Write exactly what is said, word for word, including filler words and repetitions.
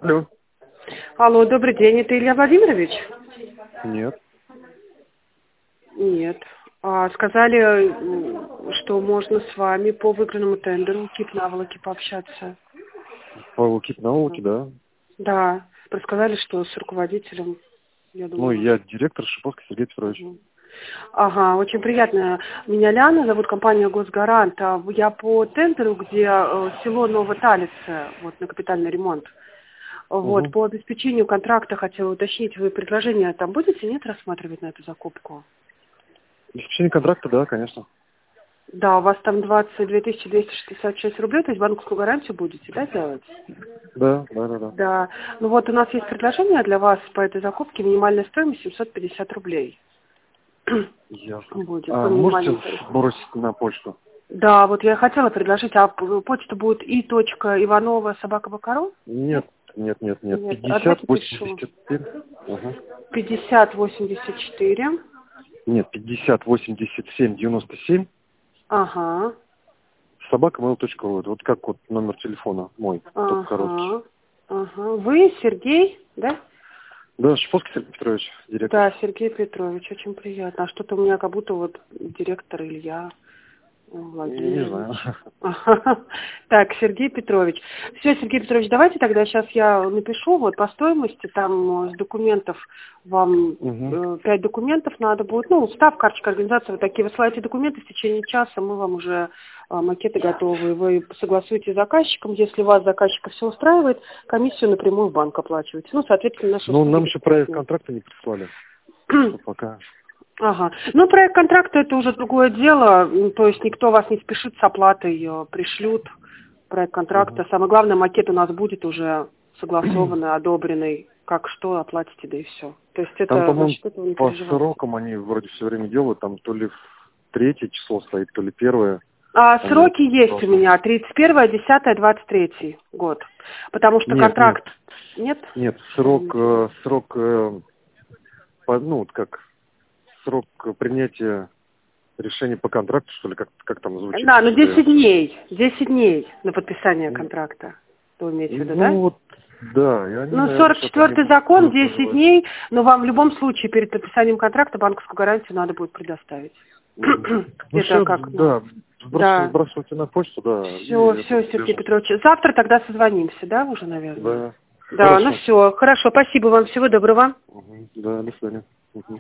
Алло. Алло, добрый день, это Илья Владимирович? Нет. Нет. А, сказали, м, что можно с вами по выигранному тендеру КИП наволоки пообщаться. По КИП наволоки, да. Да, рассказали, что с руководителем, я Ну, думаю, я может. директор Шиповский Сергей Петрович. Мгм. Ага, очень приятно. Меня Ляна зовут, компания «Госгарант». А Я по тендеру, где э, село Новоталице, вот на капитальный ремонт. Вот, Угу. по обеспечению контракта хотела уточнить, вы предложение там будете, нет, рассматривать на эту закупку? Заключение контракта, да, конечно. Да, у вас там двадцать две тысячи двести шестьдесят шесть рублей, то есть банковскую гарантию будете, да, делать? Да, да, да, да. Да. Ну вот у нас есть предложение для вас по этой закупке, минимальная стоимость семьсот пятьдесят рублей. Ясно. Будет по А можете минимальному тарифу. сбросить на почту? Да, вот я хотела предложить, а п- почта будет и точка Иванова собака Бакару? Нет? Нет, нет, нет, нет. Нет. А пятьдесят давайте пишу. восемьдесят семь. Ага. пятьдесят восемьдесят четыре. Нет, пятьдесят восемьдесят семь девяносто семь. Ага. Собака mail точка ру. Вот как вот номер телефона мой, тот короткий. Ага. Ага. Вы Сергей, да? Да, Шиповский Сергей Петрович, директор. Да, Сергей Петрович, очень приятно. А что-то у меня как будто вот директор Илья Не знаю. Владимирович. Ага. Так, Сергей Петрович. Все, Сергей Петрович, давайте тогда сейчас я напишу вот по стоимости, там э, с документов вам Угу. э, пять документов надо будет, ну, устав, карточка организации, вот такие, высылаете документы, в течение часа мы вам уже э, макеты готовы, вы согласуете с заказчиком, если вас заказчика все устраивает, комиссию напрямую в банк оплачиваете. Ну, соответственно, наши Ну, услуги нам еще проект бесплатные. контракта не прислали. Что пока. Ага. Ну, проект контракта это уже другое дело, м, то есть никто вас не спешит с оплатой, ее пришлют, проект контракта. Угу. Самое главное, макет у нас будет уже согласованный, одобренный, как что, оплатите, да и все. То есть Там, это, по-моему, насчет этого не по переживайте. срокам они вроде все время делают, там то ли в третье число стоит, то ли первое. А Они сроки есть у должны. меня, тридцать первое, десятое, двадцать третий год, потому что Нет, нет, контракт... Нет? нет, Что вы срок, имеете в виду? э, срок, э, по- ну, вот как, срок принятия решения по контракту, что ли, как, как там звучит Да, ну сейчас-то. десять дней, десять дней на подписание контракта. Вы имеете в виду, да? Ну, вот, да, и они, Ну, наверное, сорок сейчас они четвёртый будут закон, будут десять вызывать. дней, но вам в любом случае перед подписанием контракта банковскую гарантию надо будет предоставить. Мгм. Ну, Это все, как, ну, да, сброс- да. сбрасывайте на почту, да, и Все, это все, Сергей свяжемся. Петрович. Завтра тогда созвонимся, да, уже, наверное? Да, Да, ну хорошо. все, хорошо, спасибо вам, всего доброго. Мгм. Да, до свидания. Мгм.